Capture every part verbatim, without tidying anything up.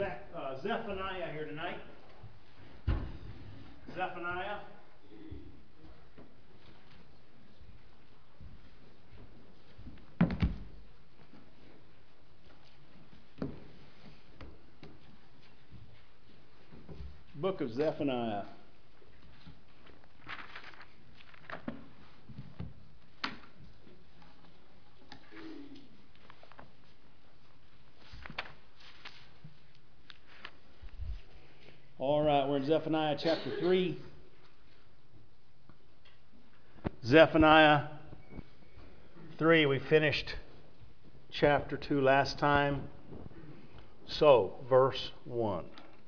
Uh, Zephaniah here tonight. Zephaniah. Book of Zephaniah. All right, we're in Zephaniah chapter three. Zephaniah three, we finished chapter two last time. So, verse one.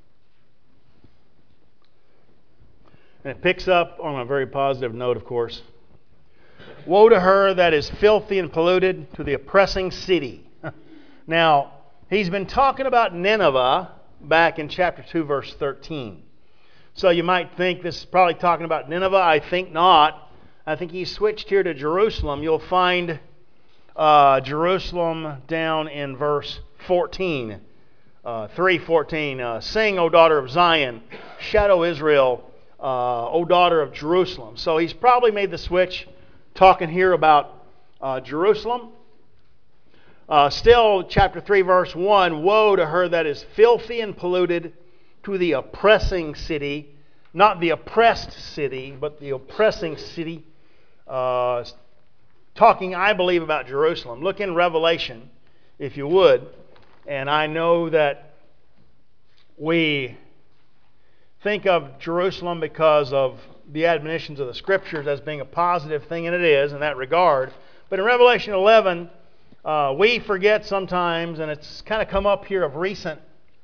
And it picks up on a very positive note, of course. Woe to her that is filthy and polluted, to the oppressing city. Now, he's been talking about Nineveh back in chapter two, verse thirteen. So you might think this is probably talking about Nineveh. I think not. I think he switched here to Jerusalem. You'll find uh, Jerusalem down in verse fourteen. Uh, three fourteen. Uh, Sing, O daughter of Zion. Shadow Israel, uh, O daughter of Jerusalem. So he's probably made the switch, talking here about uh, Jerusalem. Uh, still, chapter three, verse one, woe to her that is filthy and polluted, to the oppressing city. Not the oppressed city, but the oppressing city. Uh, talking, I believe, about Jerusalem. Look in Revelation, if you would. And I know that we think of Jerusalem because of the admonitions of the Scriptures as being a positive thing, and it is in that regard. But in Revelation eleven, Uh, we forget sometimes, and it's kind of come up here of recent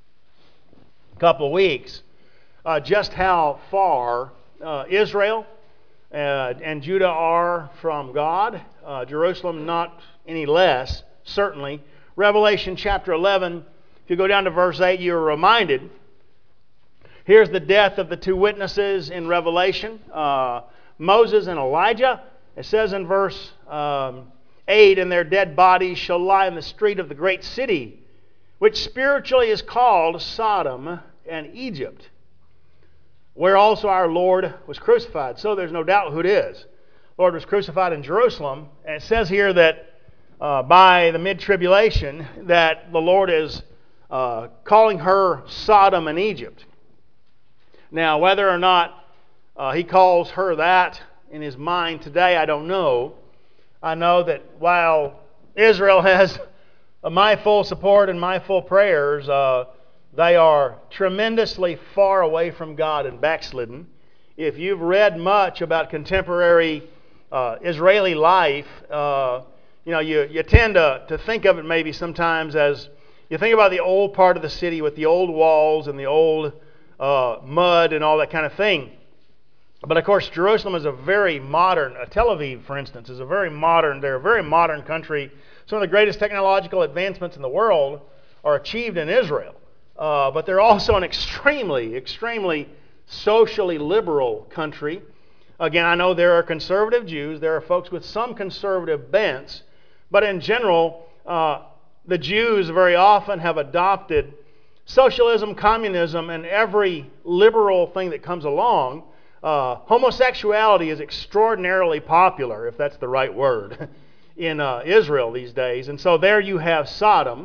couple of weeks, uh, just how far uh, Israel uh, and Judah are from God. Uh, Jerusalem not any less, certainly. Revelation chapter eleven, if you go down to verse eight, you're reminded. Here's the death of the two witnesses in Revelation, uh, Moses and Elijah. It says in verse Um, eight, and their dead bodies shall lie in the street of the great city, which spiritually is called Sodom and Egypt, where also our Lord was crucified. So there's no doubt who it is. The Lord was crucified in Jerusalem, and it says here that uh, by the mid-tribulation that the Lord is uh, calling her Sodom and Egypt. Now, whether or not uh, He calls her that in His mind today, I don't know. I know that while Israel has my full support and my full prayers, uh, they are tremendously far away from God and backslidden. If you've read much about contemporary uh, Israeli life, uh, you know, you, you tend to, to think of it maybe sometimes as, you think about the old part of the city with the old walls and the old uh, mud and all that kind of thing. But of course, Jerusalem is a very modern, uh, Tel Aviv, for instance, is a very modern, they're a very modern country. Some of the greatest technological advancements in the world are achieved in Israel. Uh, but they're also an extremely, extremely socially liberal country. Again, I know there are conservative Jews, there are folks with some conservative bents, but in general, uh, the Jews very often have adopted socialism, communism, and every liberal thing that comes along. Uh, homosexuality is extraordinarily popular, if that's the right word, in uh, Israel these days. And so there you have Sodom.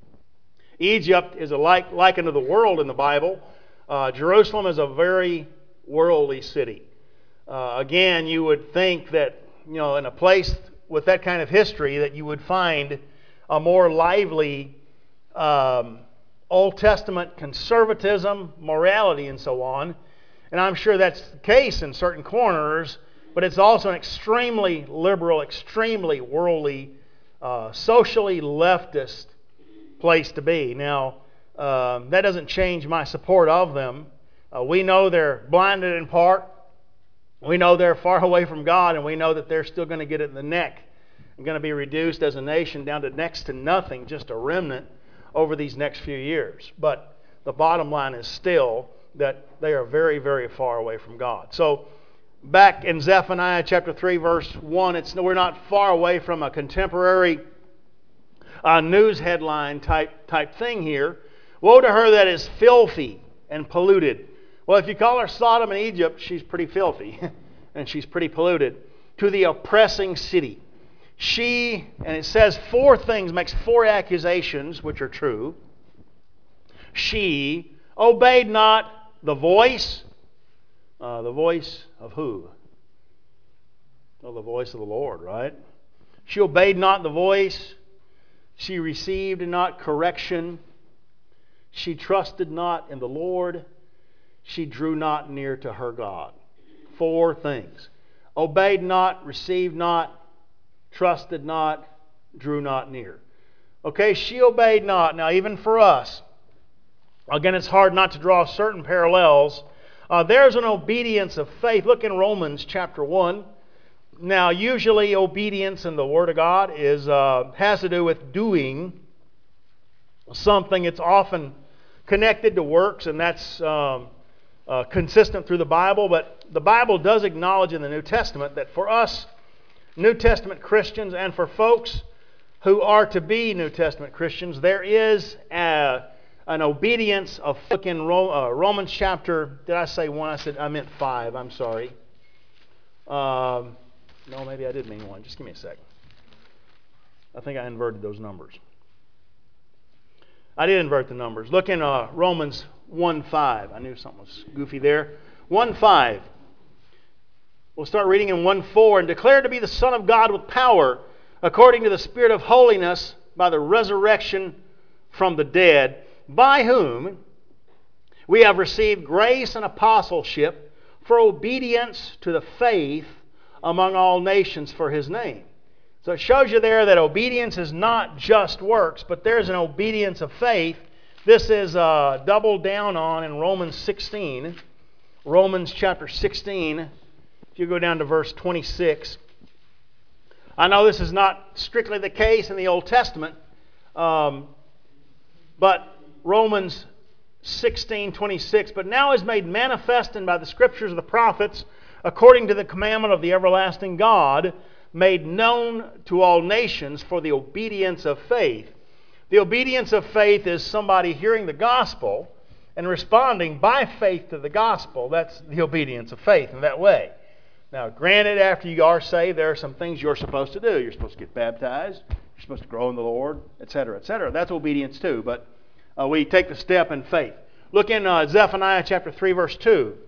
Egypt is a like, likened to the world in the Bible. Uh, Jerusalem is a very worldly city. Uh, again, you would think that, you know, in a place with that kind of history, that you would find a more lively um, Old Testament conservatism, morality, and so on. And I'm sure that's the case in certain corners, but it's also an extremely liberal, extremely worldly, uh, socially leftist place to be. Now, um, that doesn't change my support of them. Uh, we know they're blinded in part. We know they're far away from God, and we know that they're still going to get it in the neck and going to be reduced as a nation down to next to nothing, just a remnant over these next few years. But the bottom line is still that they are very, very far away from God. So, back in Zephaniah chapter three, verse one, it's, we're not far away from a contemporary uh, news headline type, type thing here. Woe to her that is filthy and polluted. Well, if you call her Sodom and Egypt, she's pretty filthy and she's pretty polluted. To the oppressing city. She, and it says four things, makes four accusations, which are true. She obeyed not the voice. Uh, the voice of who? Well, the voice of the Lord, right? She obeyed not the voice. She received not correction. She trusted not in the Lord. She drew not near to her God. Four things. Obeyed not, received not, trusted not, drew not near. Okay, she obeyed not. Now, even for us, again, it's hard not to draw certain parallels. Uh, there's an obedience of faith. Look in Romans chapter one. Now, usually obedience in the Word of God is uh, has to do with doing something. It's often connected to works, and that's um, uh, consistent through the Bible. But the Bible does acknowledge in the New Testament that for us New Testament Christians and for folks who are to be New Testament Christians, there is a, an obedience of fucking uh, Romans chapter, did I say one? I said I meant five. I'm sorry. Um, no, maybe I did mean one. Just give me a second. I think I inverted those numbers. I did invert the numbers. Look in uh, Romans one five. I knew something was goofy there. one five. We'll start reading in one four. And declared to be the Son of God with power, according to the Spirit of holiness, by the resurrection from the dead, by whom we have received grace and apostleship for obedience to the faith among all nations for His name. So it shows you there that obedience is not just works, but there's an obedience of faith. This is uh, doubled down on in Romans sixteen. Romans chapter sixteen. If you go down to verse twenty-six. I know this is not strictly the case in the Old Testament, um, but Romans sixteen twenty-six. But now is made manifest and by the Scriptures of the prophets, according to the commandment of the everlasting God, made known to all nations for the obedience of faith. The obedience of faith is somebody hearing the gospel and responding by faith to the gospel. That's the obedience of faith in that way. Now, granted, after you are saved, there are some things you're supposed to do. You're supposed to get baptized. You're supposed to grow in the Lord, et cetera, et cetera. That's obedience too, but uh, we take the step in faith. Look in uh, Zephaniah chapter three, verse two.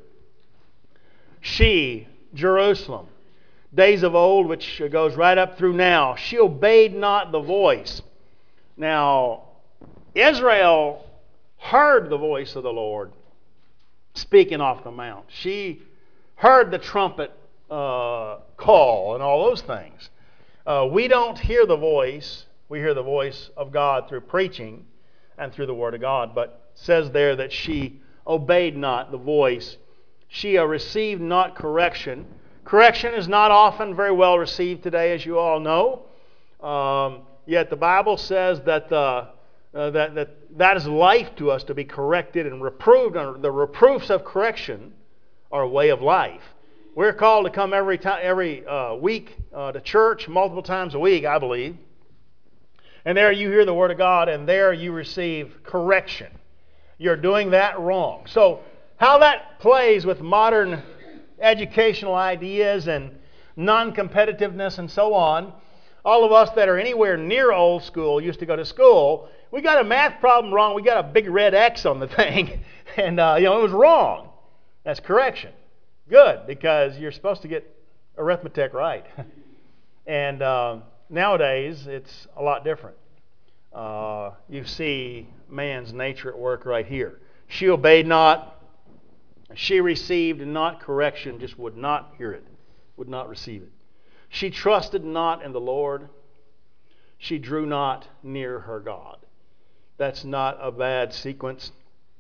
She, Jerusalem, days of old, which goes right up through now, she obeyed not the voice. Now, Israel heard the voice of the Lord speaking off the mount. She heard the trumpet uh, call and all those things. Uh, we don't hear the voice. We hear the voice of God through preaching and through the Word of God. But it says there that she obeyed not the voice. She uh, received not correction. Correction is not often very well received today, as you all know. Um, yet the Bible says that, uh, uh, that, that that is life to us, to be corrected and reproved. The reproofs of correction are a way of life. We're called to come every time, every uh, week uh, to church, multiple times a week, I believe. And there you hear the Word of God, and there you receive correction. You're doing that wrong. So how that plays with modern educational ideas and non-competitiveness and so on, all of us that are anywhere near old school, used to go to school, we got a math problem wrong, we got a big red X on the thing, and uh, you know, it was wrong. That's correction. Good, because you're supposed to get arithmetic right. And uh, nowadays, it's a lot different. Uh, you see man's nature at work right here. She obeyed not. She received not correction, just would not hear it, would not receive it. She trusted not in the Lord. She drew not near her God. That's not a bad sequence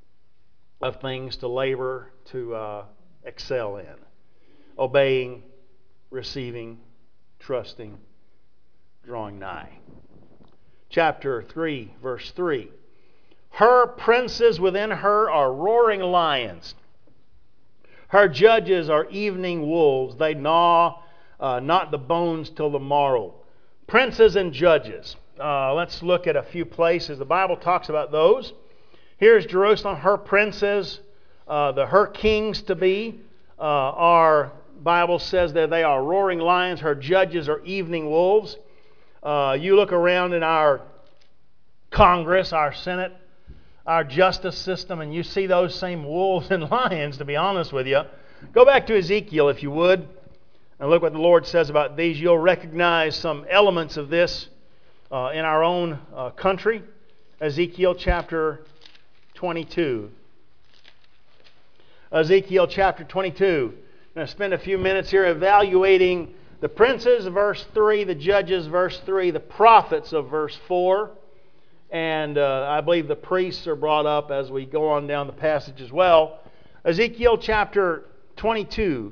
of things to labor, to uh, excel in. Obeying, receiving, trusting, drawing nigh. Chapter three, verse three. Her princes within her are roaring lions. Her judges are evening wolves. They gnaw uh, not the bones till the morrow. Princes and judges. Uh, let's look at a few places. The Bible talks about those. Here's Jerusalem, her princes, uh, the her kings to be uh, are, Bible says that they are roaring lions. Her judges are evening wolves. Uh, you look around in our Congress, our Senate, our justice system, and you see those same wolves and lions, to be honest with you. Go back to Ezekiel, if you would, and look what the Lord says about these. You'll recognize some elements of this uh, in our own uh, country. Ezekiel chapter twenty-two. Ezekiel chapter twenty-two. I'm going to spend a few minutes here evaluating the princes, verse three, the judges, verse three, the prophets of verse four, and uh, I believe the priests are brought up as we go on down the passage as well. Ezekiel chapter twenty-two.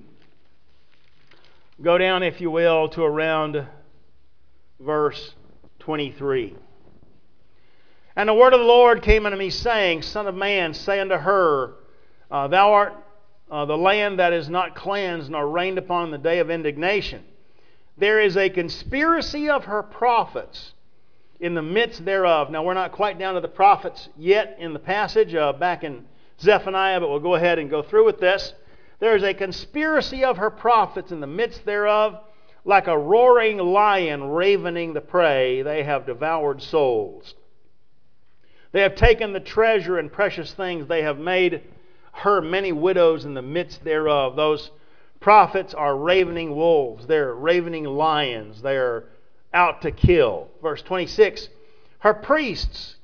Go down, if you will, to around verse twenty-three. And the word of the Lord came unto me, saying, Son of man, say unto her, uh, Thou art uh, the land that is not cleansed, nor rained upon in the day of indignation. There is a conspiracy of her prophets in the midst thereof. Now, we're not quite down to the prophets yet in the passage, uh, back in Zephaniah, but we'll go ahead and go through with this. There is a conspiracy of her prophets in the midst thereof, like a roaring lion ravening the prey. They have devoured souls. They have taken the treasure and precious things. They have made her many widows in the midst thereof. Those prophets are ravening wolves. They're ravening lions. They are out to kill. Verse twenty-six, her priests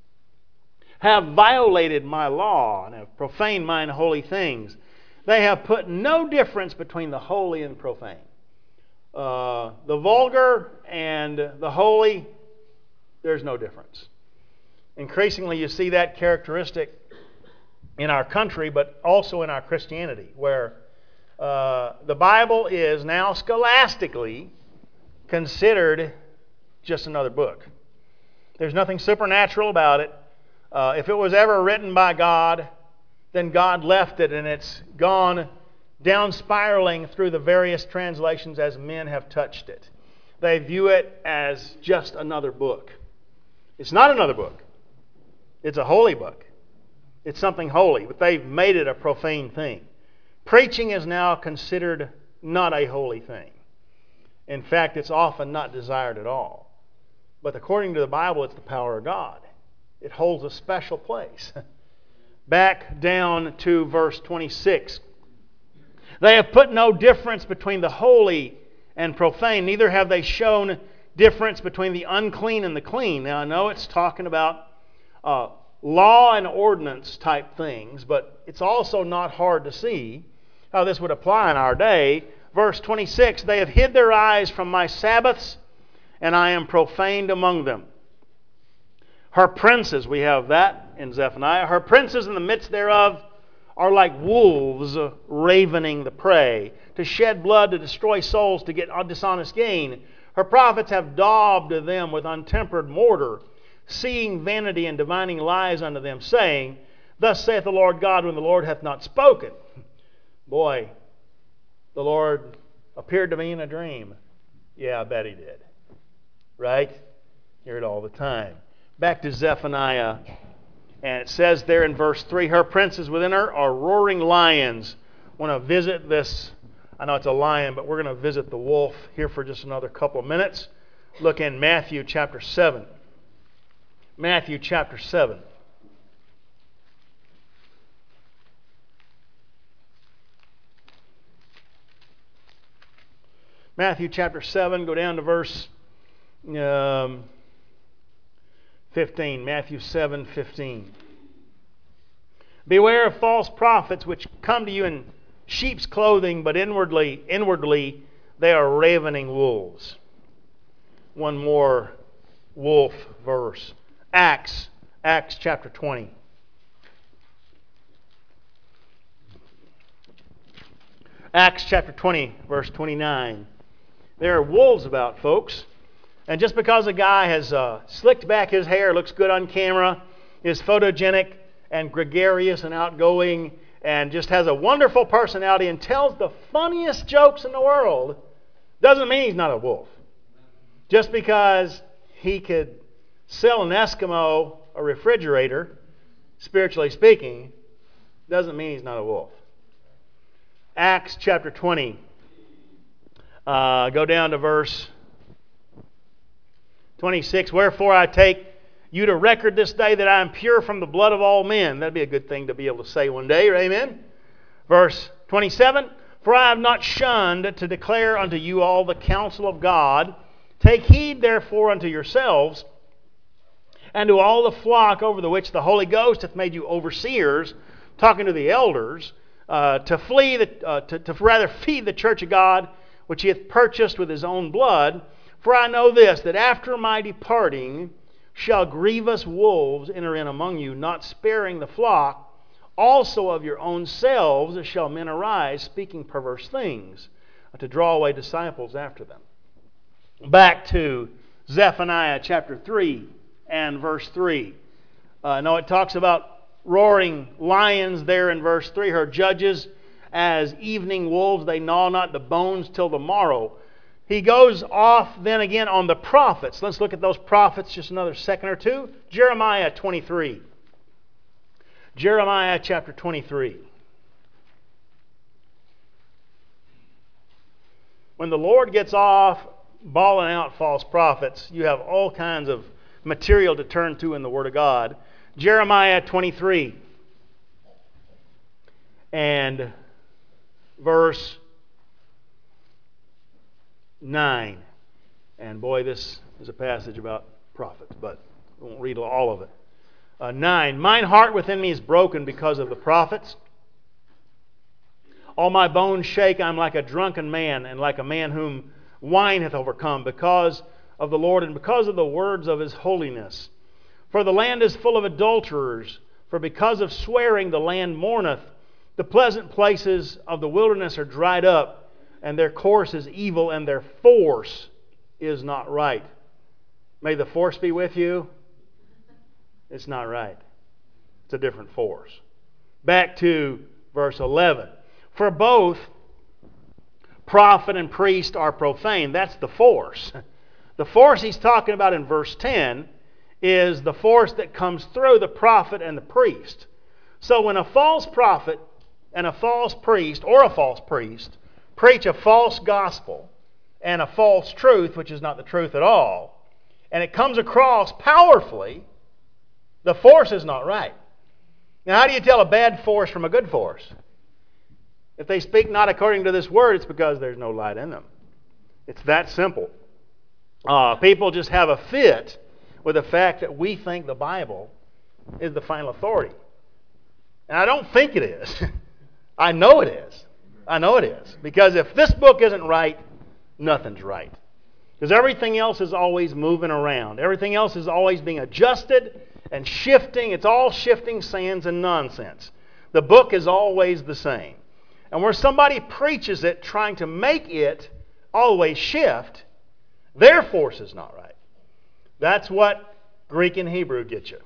have violated my law and have profaned mine holy things. They have put no difference between the holy and profane. Uh, the vulgar and the holy, there's no difference. Increasingly, you see that characteristic in our country, but also in our Christianity, where uh, the Bible is now scholastically considered just another book. There's nothing supernatural about it. Uh, if it was ever written by God, then God left it, and it's gone down spiraling through the various translations as men have touched it. They view it as just another book. It's not another book. It's a holy book. It's something holy, but they've made it a profane thing. Preaching is now considered not a holy thing. In fact, it's often not desired at all. But according to the Bible, it's the power of God. It holds a special place. Back down to verse twenty-six. They have put no difference between the holy and profane, neither have they shown difference between the unclean and the clean. Now, I know it's talking about uh, law and ordinance type things, but it's also not hard to see how this would apply in our day. Verse twenty-six, they have hid their eyes from my Sabbaths, and I am profaned among them. Her princes, we have that in Zephaniah, her princes in the midst thereof are like wolves ravening the prey, to shed blood, to destroy souls, to get dishonest gain. Her prophets have daubed them with untempered mortar, seeing vanity and divining lies unto them, saying, Thus saith the Lord God, when the Lord hath not spoken. Boy, the Lord appeared to me in a dream. Yeah, I bet He did. Right? Hear it all the time. Back to Zephaniah, and it says there in verse three, her princes within her are roaring lions. I want to visit this. I know it's a lion, but we're going to visit the wolf here for just another couple of minutes. Look in Matthew chapter seven. Matthew chapter seven. Matthew chapter seven, go down to verse um, fifteen. Matthew seven fifteen. Beware of false prophets which come to you in sheep's clothing, but inwardly, inwardly they are ravening wolves. One more wolf verse. Acts, Acts chapter twenty. Acts chapter twenty, verse twenty-nine. There are wolves about, folks. And just because a guy has uh, slicked back his hair, looks good on camera, is photogenic and gregarious and outgoing, and just has a wonderful personality and tells the funniest jokes in the world, doesn't mean he's not a wolf. Just because he could sell an Eskimo a refrigerator, spiritually speaking, doesn't mean he's not a wolf. Acts chapter twenty. Uh, go down to verse twenty-six. Wherefore I take you to record this day that I am pure from the blood of all men. That'd be a good thing to be able to say one day. Amen. Verse twenty-seven. For I have not shunned to declare unto you all the counsel of God. Take heed therefore unto yourselves and to all the flock over the which the Holy Ghost hath made you overseers, talking to the elders, uh, to flee the, uh, to, to rather feed the church of God, which he hath purchased with his own blood. For I know this, that after my departing shall grievous wolves enter in among you, not sparing the flock. Also of your own selves shall men arise, speaking perverse things, to draw away disciples after them. Back to Zephaniah chapter three and verse three. Uh, no, it talks about roaring lions there in verse three. Her judges as evening wolves, they gnaw not the bones till the morrow. He goes off then again on the prophets. Let's look at those prophets just another second or two. Jeremiah twenty-three. Jeremiah chapter twenty-three. When the Lord gets off bawling out false prophets, you have all kinds of material to turn to in the Word of God. Jeremiah twenty-three and verse nine. And boy, this is a passage about prophets, but we won't read all of it. Uh, nine. Mine heart within me is broken because of the prophets. All my bones shake. I'm like a drunken man, and like a man whom wine hath overcome, because of the Lord and because of the words of his holiness. For the land is full of adulterers, for because of swearing the land mourneth. The pleasant places of the wilderness are dried up, and their course is evil, and their force is not right. May the force be with you. It's not right. It's a different force. Back to verse eleven. For both prophet and priest are profane. That's the force. The force he's talking about in verse ten is the force that comes through the prophet and the priest. So when a false prophet and a false priest, or a false priest, preach a false gospel and a false truth, which is not the truth at all, and it comes across powerfully, the force is not right. Now, how do you tell a bad force from a good force? If they speak not according to this word, it's because there's no light in them. It's that simple. Uh, people just have a fit with the fact that we think the Bible is the final authority. And I don't think it is. I know it is. I know it is. Because if this book isn't right, nothing's right. Because everything else is always moving around. Everything else is always being adjusted and shifting. It's all shifting sands and nonsense. The book is always the same. And where somebody preaches it trying to make it always shift, their force is not right. That's what Greek and Hebrew get you.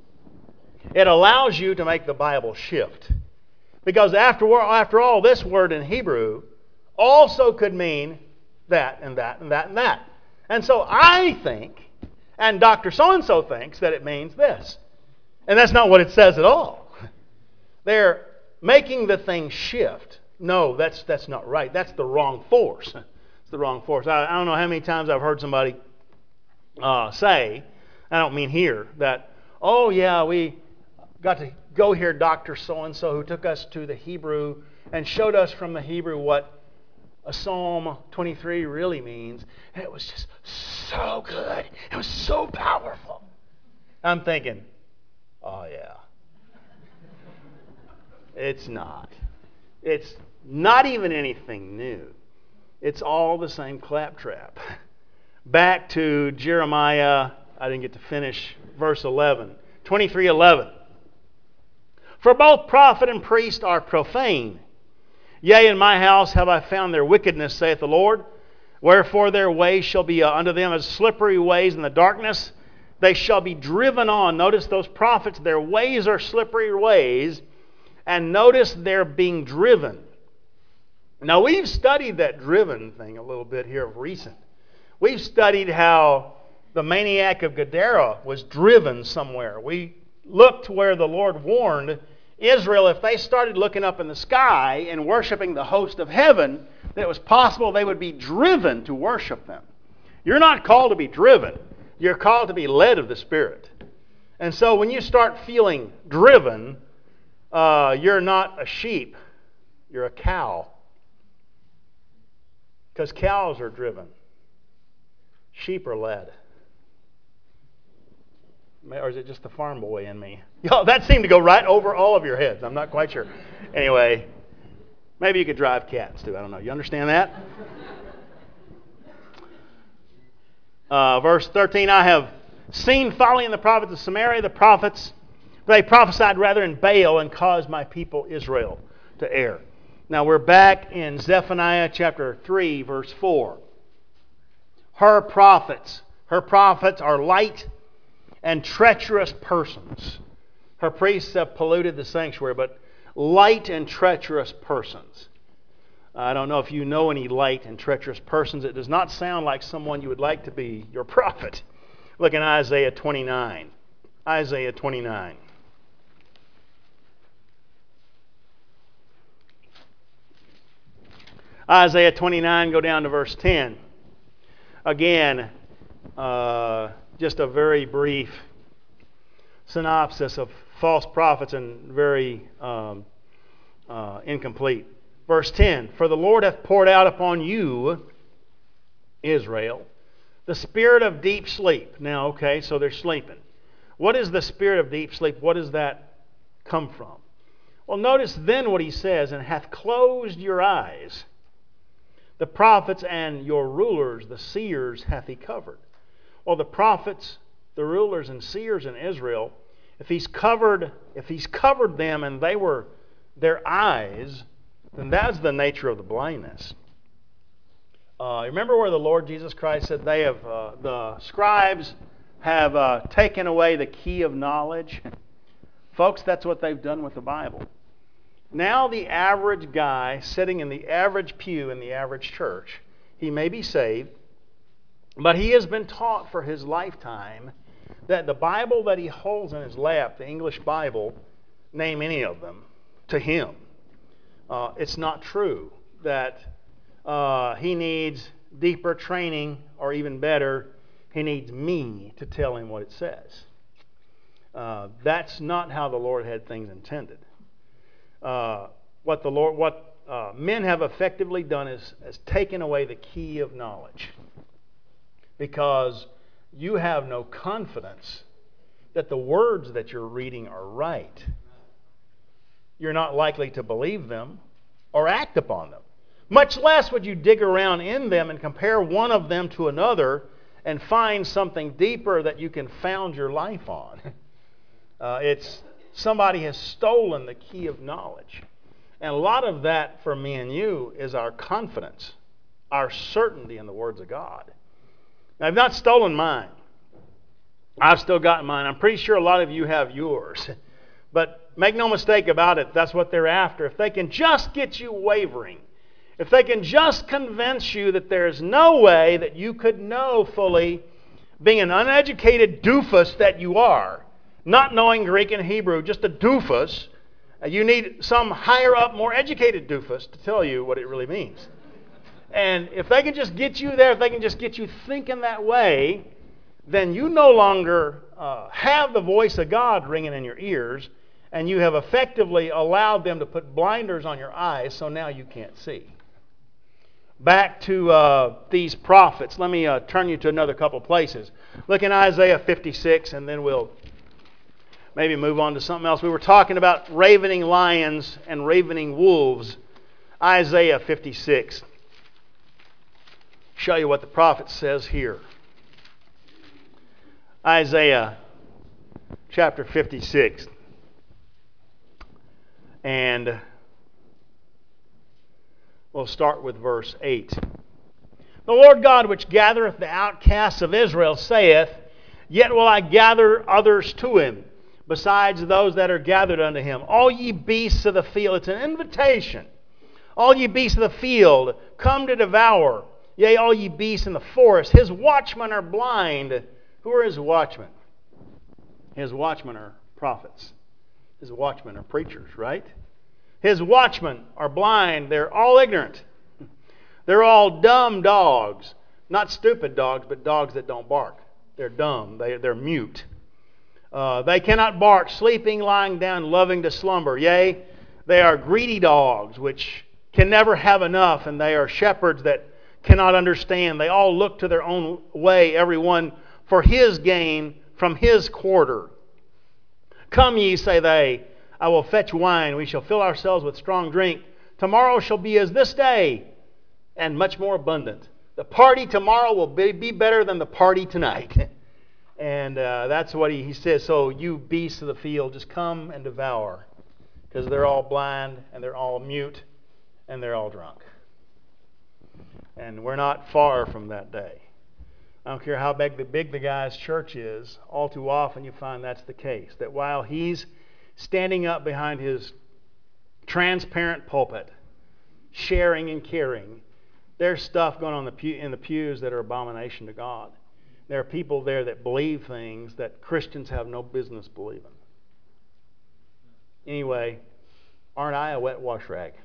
It allows you to make the Bible shift. Because after, after all, this word in Hebrew also could mean that and that and that and that. And so I think, and Doctor So-and-so thinks, that it means this. And that's not what it says at all. They're making the thing shift. No, that's that's not right. That's the wrong force. It's the wrong force. I, I don't know how many times I've heard somebody uh, say, I don't mean here, that, oh yeah, we got to go hear Doctor So-and-so who took us to the Hebrew and showed us from the Hebrew what a Psalm twenty-three really means. And it was just so good. It was so powerful. I'm thinking, oh yeah. It's not. It's not even anything new. It's all the same claptrap. Back to Jeremiah, I didn't get to finish verse eleven. twenty-three eleven. For both prophet and priest are profane. Yea, in my house have I found their wickedness, saith the Lord. Wherefore their ways shall be unto them as slippery ways in the darkness. They shall be driven on. Notice those prophets, their ways are slippery ways. And notice they're being driven. Now, we've studied that driven thing a little bit here of recent. We've studied how the maniac of Gadara was driven somewhere. We look to where the Lord warned Israel, if they started looking up in the sky and worshiping the host of heaven, that it was possible they would be driven to worship them. You're not called to be driven. You're called to be led of the Spirit. And so when you start feeling driven, uh, you're not a sheep. You're a cow. Because cows are driven. Sheep are led. Or is it just the farm boy in me? Yo, that seemed to go right over all of your heads. I'm not quite sure. Anyway, maybe you could drive cats too. I don't know. You understand that? Uh, verse thirteen, I have seen folly in the prophets of Samaria, the prophets, they prophesied rather in Baal and caused my people Israel to err. Now we're back in Zephaniah chapter three, verse four. Her prophets, her prophets are light and treacherous persons. Her priests have polluted the sanctuary, but light and treacherous persons. I don't know if you know any light and treacherous persons. It does not sound like someone you would like to be your prophet. Look in Isaiah twenty-nine. Isaiah twenty-nine. Isaiah twenty-nine, go down to verse ten. Again, uh, just a very brief synopsis of false prophets and very um, uh, incomplete. Verse ten, for the Lord hath poured out upon you, Israel, the spirit of deep sleep. Now, okay, so they're sleeping. What is the spirit of deep sleep? What does that come from? Well, notice then what he says, and hath closed your eyes. The prophets and your rulers, the seers, hath he covered. Well, the prophets, the rulers and seers in Israel, if he's covered, if he's covered them and they were their eyes, then that's the nature of the blindness. Uh, remember where the Lord Jesus Christ said they have uh, the scribes have uh, taken away the key of knowledge? Folks, that's what they've done with the Bible. Now the average guy sitting in the average pew in the average church, he may be saved, but he has been taught for his lifetime that the Bible that he holds in his lap, the English Bible, name any of them, to him. Uh, it's not true that uh, he needs deeper training, or even better, he needs me to tell him what it says. Uh, that's not how the Lord had things intended. Uh, what the Lord, what uh, men have effectively done is, is taken away the key of knowledge, because you have no confidence that the words that you're reading are right. You're not likely to believe them or act upon them. Much less would you dig around in them and compare one of them to another and find something deeper that you can found your life on. Uh, it's somebody has stolen the key of knowledge. And a lot of that for me and you is our confidence, our certainty in the words of God. Now, I've not stolen mine. I've still got mine. I'm pretty sure a lot of you have yours. But make no mistake about it, that's what they're after. If they can just get you wavering, if they can just convince you that there's no way that you could know fully, being an uneducated doofus that you are, not knowing Greek and Hebrew, just a doofus, you need some higher up, more educated doofus to tell you what it really means. And if they can just get you there, if they can just get you thinking that way, then you no longer uh, have the voice of God ringing in your ears, and you have effectively allowed them to put blinders on your eyes, so now you can't see. Back to uh, these prophets. Let me uh, turn you to another couple places. Look in Isaiah fifty-six, and then we'll maybe move on to something else. We were talking about ravening lions and ravening wolves. Isaiah fifty-six. Show you what the prophet says here. Isaiah chapter fifty-six. And we'll start with verse eight. The Lord God which gathereth the outcasts of Israel saith, Yet will I gather others to him, besides those that are gathered unto him. All ye beasts of the field. It's an invitation. All ye beasts of the field, come to devour. Yea, all ye beasts in the forest. His watchmen are blind. Who are his watchmen? His watchmen are prophets. His watchmen are preachers, right? His watchmen are blind. They're all ignorant. They're all dumb dogs. Not stupid dogs, but dogs that don't bark. They're dumb. They, they're mute. Uh, they cannot bark, sleeping, lying down, loving to slumber. Yea, they are greedy dogs, which can never have enough, and they are shepherds that cannot understand. They all look to their own way, everyone for his gain from his quarter. Come ye, say they, I will fetch wine. We shall fill ourselves with strong drink. Tomorrow shall be as this day, and much more abundant. The party tomorrow will be, be better than the party tonight. And uh, that's what he, he says. So you beasts of the field, just come and devour. Because they're all blind, and they're all mute, and they're all drunk. And we're not far from that day. I don't care how big the, big the guy's church is, all too often you find that's the case. That while he's standing up behind his transparent pulpit, sharing and caring, there's stuff going on in the, pew, in the pews that are abomination to God. There are people there that believe things that Christians have no business believing. Anyway, aren't I a wet wash rag?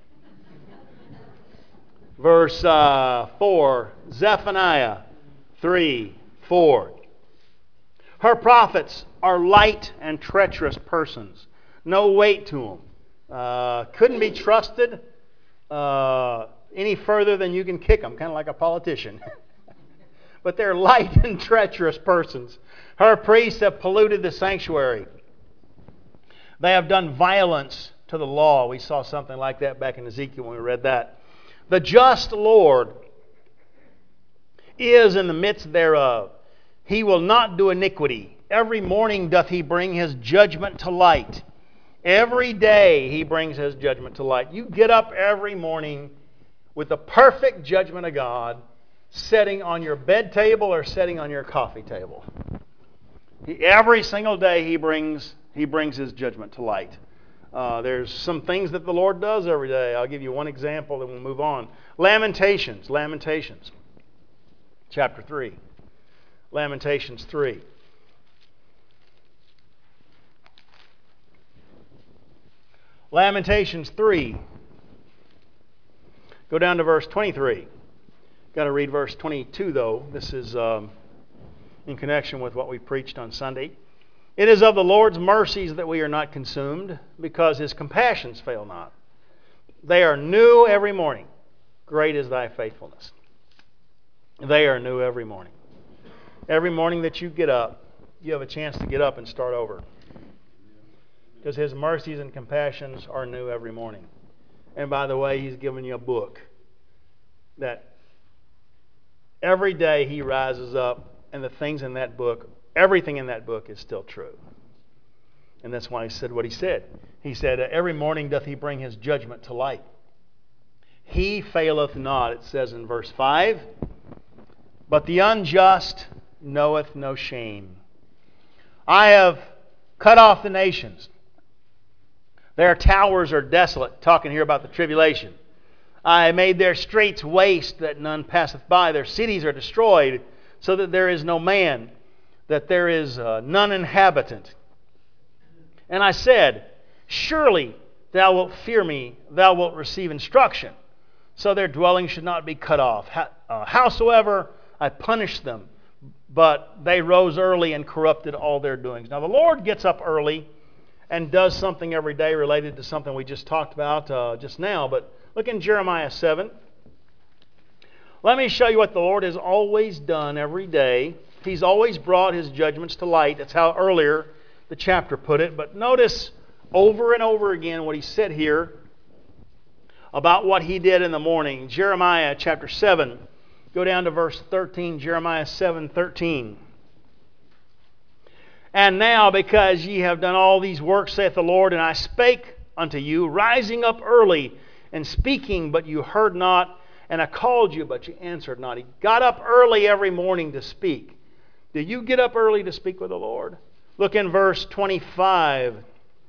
Verse uh, four, Zephaniah three, four. Her prophets are light and treacherous persons. No weight to them. Uh, couldn't be trusted uh, any further than you can kick them, kind of like a politician. But they're light and treacherous persons. Her priests have polluted the sanctuary. They have done violence to the law. We saw something like that back in Ezekiel when we read that. The just Lord is in the midst thereof. He will not do iniquity. Every morning doth he bring his judgment to light. Every day he brings his judgment to light. You get up every morning with the perfect judgment of God setting on your bed table or setting on your coffee table. He, every single day he brings he brings his judgment to light. Uh, there's some things that the Lord does every day. I'll give you one example, then we'll move on. Lamentations, Lamentations, chapter three. Lamentations three. Lamentations three. Go down to verse twenty-three. Got to read verse twenty-two, though. This is um, in connection with what we preached on Sunday. It is of the Lord's mercies that we are not consumed, because his compassions fail not. They are new every morning. Great is thy faithfulness. They are new every morning. Every morning that you get up, you have a chance to get up and start over. Because his mercies and compassions are new every morning. And by the way, he's given you a book that every day he rises up, and the things in that book, everything in that book is still true. And that's why he said what he said. He said, every morning doth he bring his judgment to light. He faileth not, it says in verse five. But the unjust knoweth no shame. I have cut off the nations. Their towers are desolate. Talking here about the tribulation. I made their streets waste, that none passeth by. Their cities are destroyed, so that there is no man, that there is uh, none inhabitant. And I said, surely thou wilt fear me, thou wilt receive instruction, so their dwelling should not be cut off. How, uh, howsoever I punished them, but they rose early and corrupted all their doings. Now the Lord gets up early and does something every day related to something we just talked about uh, just now, but look in Jeremiah seven. Let me show you what the Lord has always done every day. He's always brought his judgments to light. That's how earlier the chapter put it. But notice over and over again what he said here about what he did in the morning. Jeremiah chapter seven. Go down to verse thirteen. Jeremiah seven thirteen. And now, because ye have done all these works, saith the Lord, and I spake unto you, rising up early and speaking, but you heard not, and I called you, but you answered not. He got up early every morning to speak. Do you get up early to speak with the Lord? Look in verse twenty-five.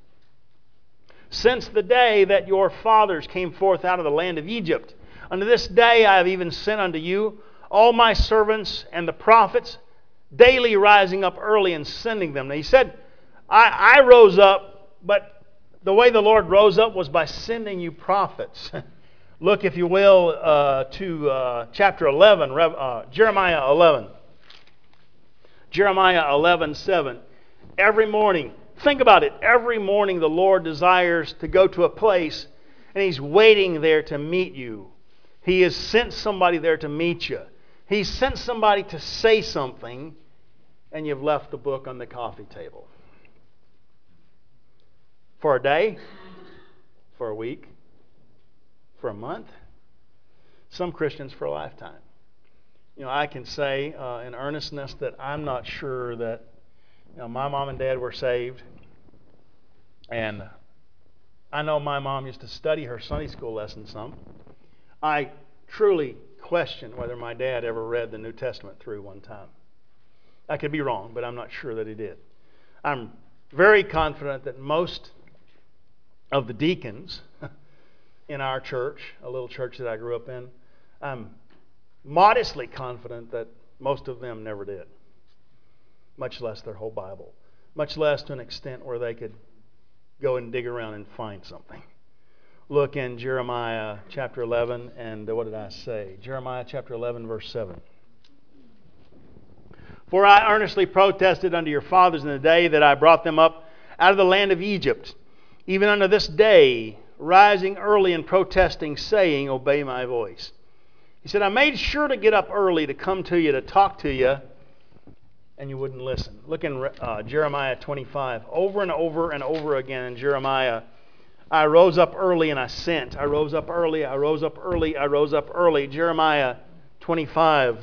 Since the day that your fathers came forth out of the land of Egypt, unto this day I have even sent unto you all my servants and the prophets, daily rising up early and sending them. Now he said, I, I rose up, but the way the Lord rose up was by sending you prophets. Look, if you will, uh, to uh, chapter eleven, uh, Jeremiah eleven. Jeremiah eleven seven. Every morning, think about it, every morning the Lord desires to go to a place and He's waiting there to meet you. He has sent somebody there to meet you. He's sent somebody to say something, and you've left the book on the coffee table. For a day, for a week, for a month, some Christians for a lifetime. You know, I can say uh, in earnestness that I'm not sure that, you know, my mom and dad were saved, and I know my mom used to study her Sunday school lesson some. I truly question whether my dad ever read the New Testament through one time. I could be wrong, but I'm not sure that he did. I'm very confident that most of the deacons in our church, a little church that I grew up in, I'm modestly confident that most of them never did, much less their whole Bible, much less to an extent where they could go and dig around and find something. Look in Jeremiah chapter eleven, and what did I say? Jeremiah chapter eleven, verse seven. For I earnestly protested unto your fathers in the day that I brought them up out of the land of Egypt, even unto this day, rising early and protesting, saying, obey my voice. He said, I made sure to get up early to come to you, to talk to you, and you wouldn't listen. Look in uh, Jeremiah twenty-five. Over and over and over again in Jeremiah, I rose up early and I sent. I rose up early, I rose up early, I rose up early. Jeremiah twenty-five.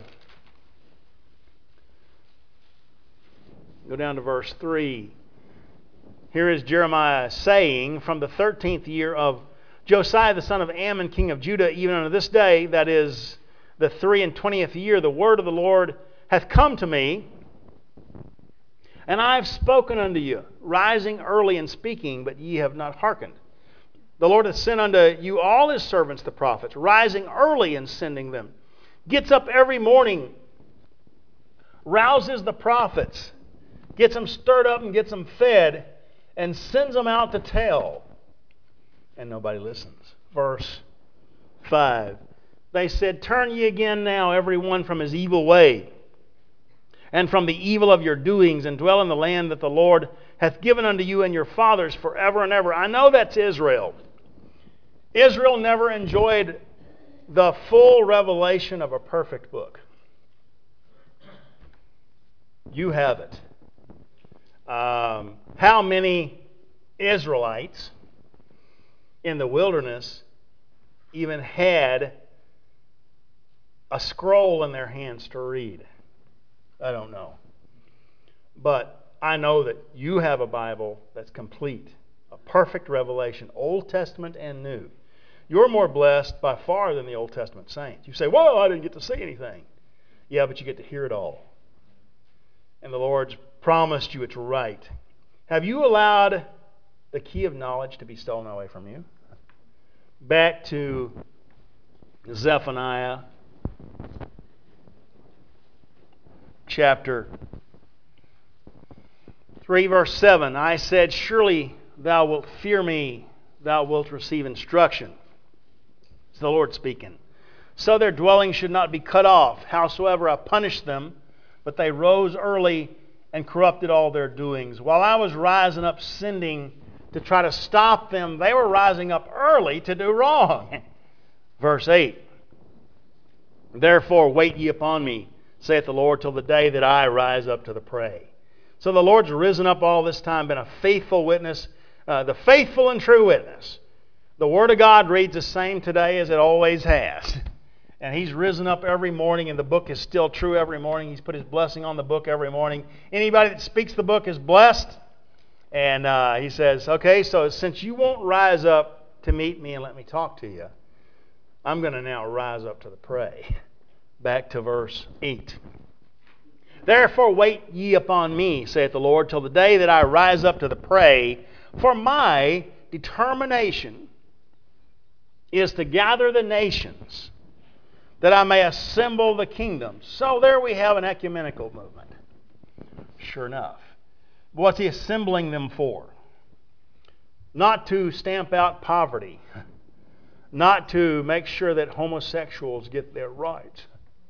Go down to verse three. Here is Jeremiah saying, from the thirteenth year of Josiah the son of Ammon, king of Judah, even unto this day, that is the three and twentieth year, the word of the Lord hath come to me, and I have spoken unto you, rising early and speaking, but ye have not hearkened. The Lord hath sent unto you all His servants the prophets, rising early and sending them. Gets up every morning, rouses the prophets, gets them stirred up and gets them fed, and sends them out to tell. And nobody listens. Verse five. They said, turn ye again now, every one from his evil way, and from the evil of your doings, and dwell in the land that the Lord hath given unto you and your fathers forever and ever. I know that's Israel. Israel never enjoyed the full revelation of a perfect book. You have it. Um, how many Israelites in the wilderness even had a scroll in their hands to read? I don't know. But I know that you have a Bible that's complete, a perfect revelation, Old Testament and New. You're more blessed by far than the Old Testament saints. You say, well, I didn't get to see anything. Yeah, but you get to hear it all. And the Lord's promised you it's right. Have you allowed the key of knowledge to be stolen away from you? Back to Zephaniah chapter three, verse seven. I said, surely thou wilt fear me, thou wilt receive instruction. It's the Lord speaking. So their dwelling should not be cut off, howsoever I punished them, but they rose early and corrupted all their doings. While I was rising up sending to try to stop them, they were rising up early to do wrong. Verse eight. Therefore wait ye upon me, saith the Lord, till the day that I rise up to the prey. So the Lord's risen up all this time, been a faithful witness, uh, the faithful and true witness. The Word of God reads the same today as it always has. And He's risen up every morning, and the book is still true every morning. He's put His blessing on the book every morning. Anybody that speaks the book is blessed. And uh, He says, okay, so since you won't rise up to meet me and let me talk to you, I'm going to now rise up to the prey. Back to verse eight. Therefore wait ye upon me, saith the Lord, till the day that I rise up to the prey. For my determination is to gather the nations, that I may assemble the kingdoms. So there we have an ecumenical movement. Sure enough. What's he assembling them for? Not to stamp out poverty. Not to make sure that homosexuals get their rights.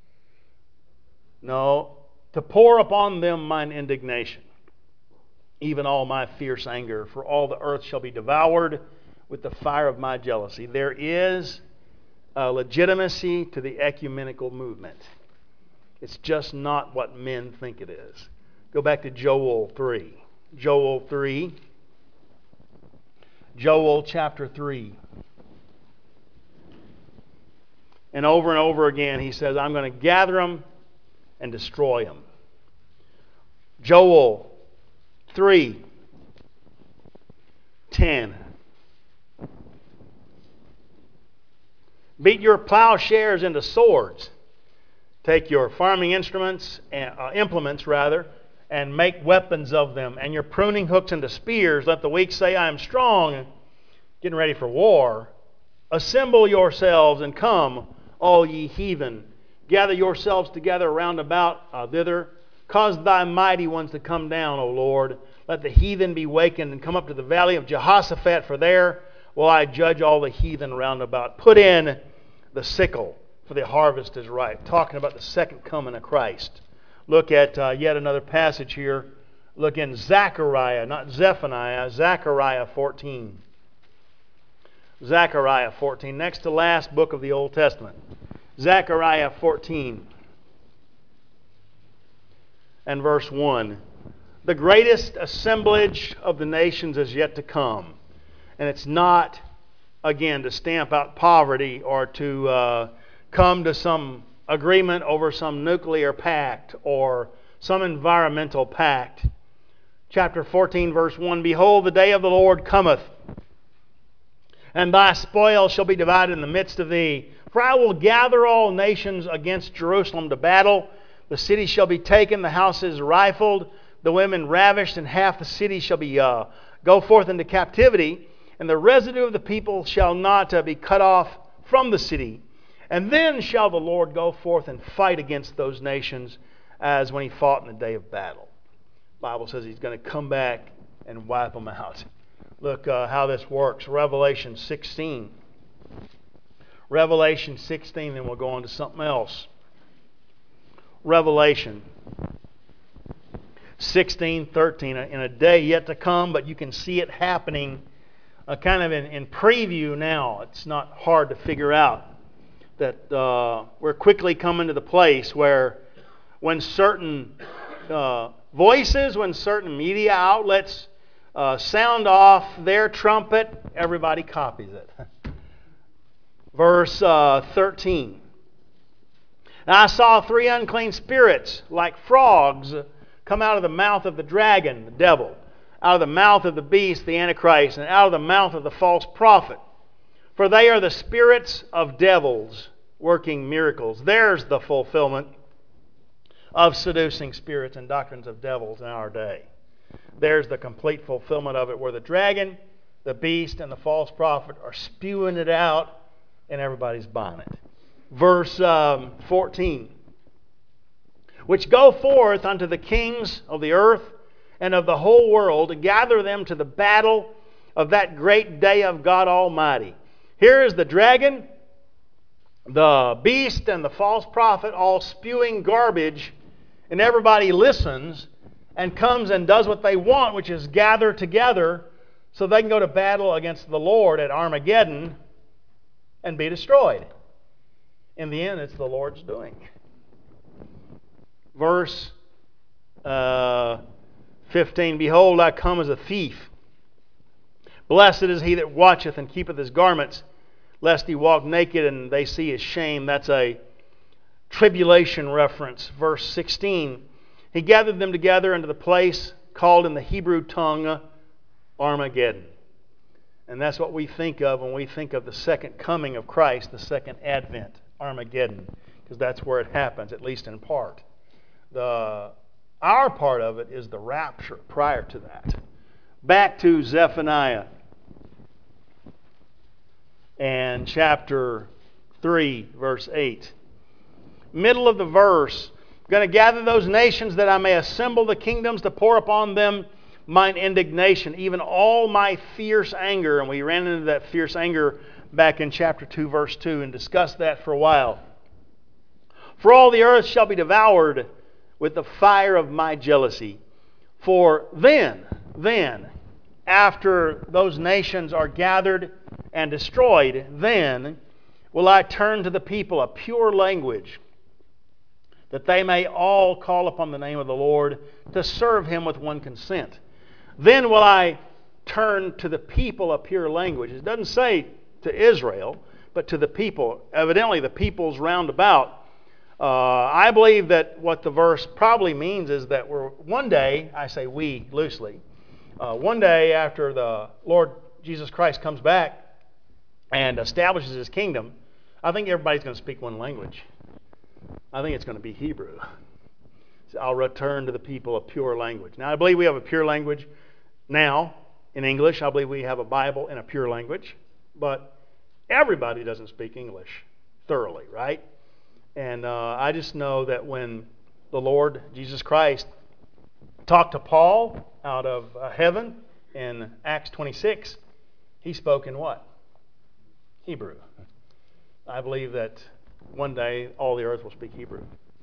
No, to pour upon them mine indignation, even all my fierce anger, for all the earth shall be devoured with the fire of my jealousy. There is a legitimacy to the ecumenical movement. It's just not what men think it is. Go back to Joel three. Joel three. Joel chapter three. And over and over again he says, I'm going to gather them and destroy them. Joel three ten. Beat your plowshares into swords. Take your farming instruments, uh, implements rather, and make weapons of them, and your pruning hooks into spears. Let the weak say, I am strong, getting ready for war. Assemble yourselves and come, all ye heathen. Gather yourselves together round about uh, thither. Cause thy mighty ones to come down, O Lord. Let the heathen be wakened and come up to the valley of Jehoshaphat, for there will I judge all the heathen round about. Put in the sickle, for the harvest is ripe. Talking about the second coming of Christ. Look at uh, yet another passage here. Look in Zechariah, not Zephaniah, Zechariah fourteen. Zechariah fourteen, next to last book of the Old Testament. Zechariah fourteen and verse one. The greatest assemblage of the nations is yet to come. And it's not, again, to stamp out poverty or to uh, come to some agreement over some nuclear pact or some environmental pact. Chapter fourteen, verse one, Behold, the day of the Lord cometh, and thy spoil shall be divided in the midst of thee. For I will gather all nations against Jerusalem to battle. The city shall be taken, the houses rifled, the women ravished, and half the city shall be uh, go forth into captivity, and the residue of the people shall not uh, be cut off from the city. And then shall the Lord go forth and fight against those nations as when he fought in the day of battle. The Bible says he's going to come back and wipe them out. Look uh, how this works. Revelation sixteen. Revelation sixteen, then we'll go on to something else. Revelation sixteen, thirteen. In a day yet to come, but you can see it happening uh, kind of in, in preview now. It's not hard to figure out that uh, we're quickly coming to the place where when certain uh, voices, when certain media outlets uh, sound off their trumpet, everybody copies it. Verse uh, thirteen. And I saw three unclean spirits like frogs come out of the mouth of the dragon, the devil, out of the mouth of the beast, the Antichrist, and out of the mouth of the false prophet. For they are the spirits of devils working miracles. There's the fulfillment of seducing spirits and doctrines of devils in our day. There's the complete fulfillment of it, where the dragon, the beast, and the false prophet are spewing it out, and everybody's buying it. Verse um, fourteen. Which go forth unto the kings of the earth and of the whole world to gather them to the battle of that great day of God Almighty. Here is the dragon, the beast, and the false prophet all spewing garbage, and everybody listens and comes and does what they want, which is gather together so they can go to battle against the Lord at Armageddon and be destroyed. In the end, it's the Lord's doing. Verse uh, fifteen, Behold, I come as a thief. Blessed is he that watcheth and keepeth his garments, lest he walk naked and they see his shame. That's a tribulation reference. Verse sixteen, He gathered them together into the place called in the Hebrew tongue Armageddon. And that's what we think of when we think of the second coming of Christ, the second advent, Armageddon, because that's where it happens, at least in part. The, our part of it is the rapture prior to that. Back to Zephaniah and chapter three, verse eight. Middle of the verse, going to gather those nations that I may assemble the kingdoms to pour upon them mine indignation, even all my fierce anger. And we ran into that fierce anger back in chapter two, verse two, and discussed that for a while. For all the earth shall be devoured with the fire of my jealousy. For then, then, after those nations are gathered and destroyed, then will I turn to the people a pure language, that they may all call upon the name of the Lord to serve Him with one consent. Then will I turn to the people a pure language. It doesn't say to Israel, but to the people. Evidently, the peoples round about. Uh, I believe that what the verse probably means is that we're one day, I say we loosely, uh, one day after the Lord Jesus Christ comes back and establishes His kingdom, I think everybody's going to speak one language. I think it's going to be Hebrew. So I'll return to the people a pure language. Now, I believe we have a pure language now in English. I believe we have a Bible in a pure language. But everybody doesn't speak English thoroughly, right? And uh, I just know that when the Lord Jesus Christ talked to Paul out of uh, heaven in Acts twenty-six, He spoke in what? Hebrew. I believe that one day all the earth will speak Hebrew.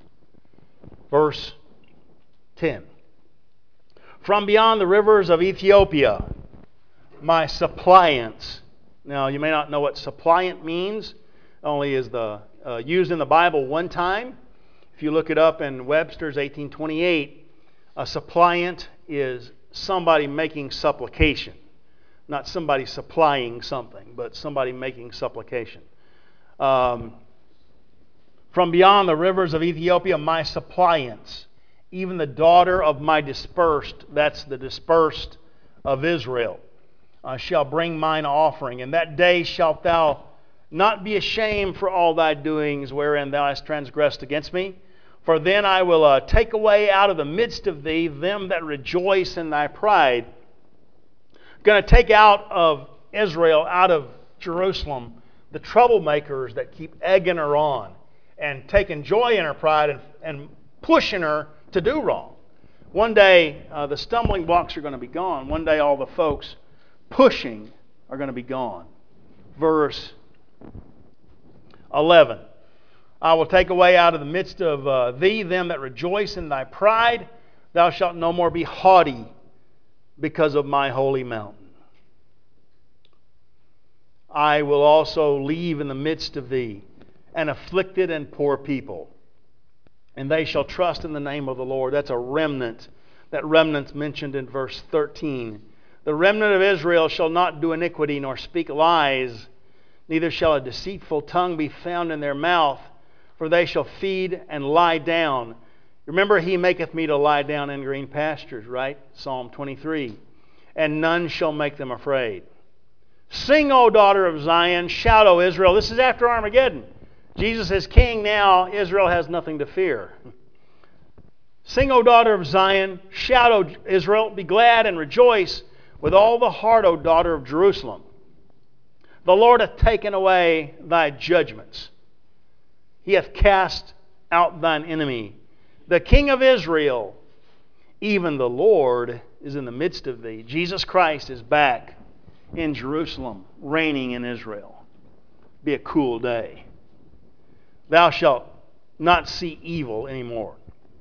Verse ten. From beyond the rivers of Ethiopia, my suppliants. Now, you may not know what suppliant means. Only is the uh, used in the Bible one time. If you look it up in Webster's eighteen twenty-eight, a suppliant is somebody making supplication. Not somebody supplying something, but somebody making supplication. Um, From beyond the rivers of Ethiopia, my suppliants, even the daughter of my dispersed, that's the dispersed of Israel, uh, shall bring mine offering. And that day shalt thou not be ashamed for all thy doings wherein thou hast transgressed against me. For then I will uh, take away out of the midst of thee them that rejoice in thy pride. Going to take out of Israel, out of Jerusalem, the troublemakers that keep egging her on and taking joy in her pride and, and pushing her to do wrong. One day, uh, the stumbling blocks are going to be gone. One day, all the folks pushing are going to be gone. Verse eleven. I will take away out of the midst of uh, thee them that rejoice in thy pride. Thou shalt no more be haughty because of my holy mountain. I will also leave in the midst of thee an afflicted and poor people, and they shall trust in the name of the Lord. That's a remnant. That remnant's mentioned in verse thirteen. The remnant of Israel shall not do iniquity nor speak lies, neither shall a deceitful tongue be found in their mouth, for they shall feed and lie down. Remember, He maketh me to lie down in green pastures, right? Psalm twenty-three. And none shall make them afraid. Sing, O daughter of Zion. Shout, O Israel. This is after Armageddon. Jesus is king now. Israel has nothing to fear. Sing, O daughter of Zion. Shout, O Israel. Be glad and rejoice with all the heart, O daughter of Jerusalem. The Lord hath taken away thy judgments. He hath cast out thine enemy. The King of Israel, even the Lord, is in the midst of thee. Jesus Christ is back in Jerusalem, reigning in Israel. Be a cool day. Thou shalt not see evil anymore.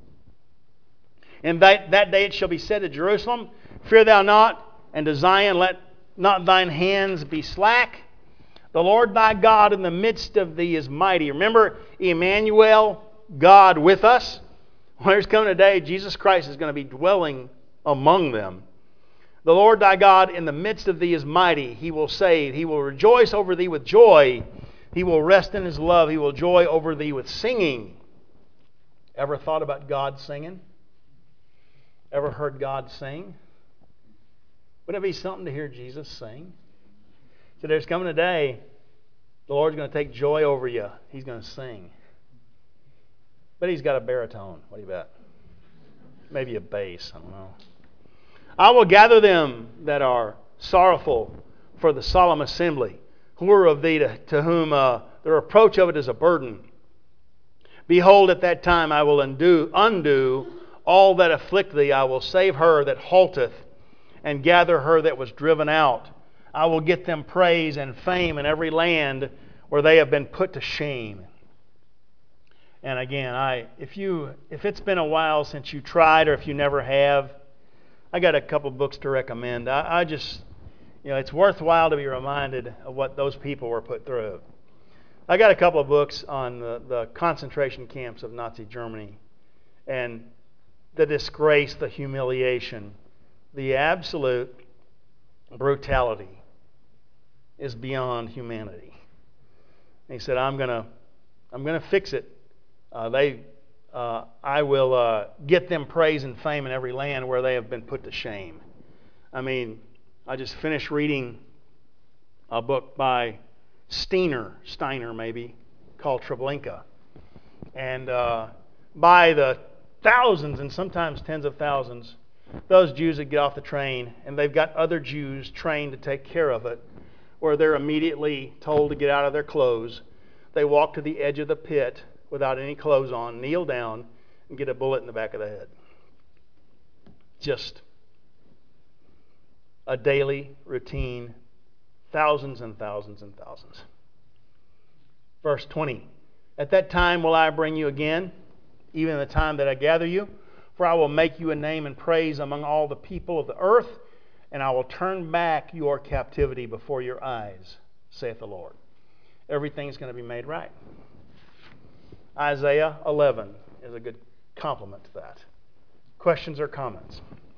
And that, that day it shall be said to Jerusalem, fear thou not, and to Zion, let not thine hands be slack. The Lord thy God in the midst of thee is mighty. Remember, Emmanuel, God with us. Well, there's coming a day Jesus Christ is going to be dwelling among them. The Lord thy God in the midst of thee is mighty. He will save. He will rejoice over thee with joy. He will rest in His love. He will joy over thee with singing. Ever thought about God singing? Ever heard God sing? Wouldn't it be something to hear Jesus sing? So there's coming a day, the Lord's going to take joy over you. He's going to sing. But He's got a baritone. What do you bet? Maybe a bass. I don't know. I will gather them that are sorrowful for the solemn assembly, who are of thee, to, to whom uh, the reproach of it is a burden. Behold, at that time I will undo, undo all that afflict thee. I will save her that halteth and gather her that was driven out. I will get them praise and fame in every land where they have been put to shame. And again, I if you if it's been a while since you tried, or if you never have, I got a couple books to recommend. I, I just, you know, it's worthwhile to be reminded of what those people were put through. I got a couple of books on the, the concentration camps of Nazi Germany, and the disgrace, the humiliation, the absolute brutality is beyond humanity. And he said, I'm gonna I'm gonna fix it. Uh, they uh, I will uh, get them praise and fame in every land where they have been put to shame. I mean, I just finished reading a book by Steiner, Steiner maybe, called Treblinka. And uh, by the thousands and sometimes tens of thousands, those Jews that get off the train, and they've got other Jews trained to take care of it, where they're immediately told to get out of their clothes. They walk to the edge of the pit without any clothes on, kneel down, and get a bullet in the back of the head. Just a daily routine, thousands and thousands and thousands. Verse twenty, at that time will I bring you again, even in the time that I gather you, for I will make you a name and praise among all the people of the earth, and I will turn back your captivity before your eyes, saith the Lord. Everything's going to be made right. Isaiah eleven is a good complement to that. Questions or comments?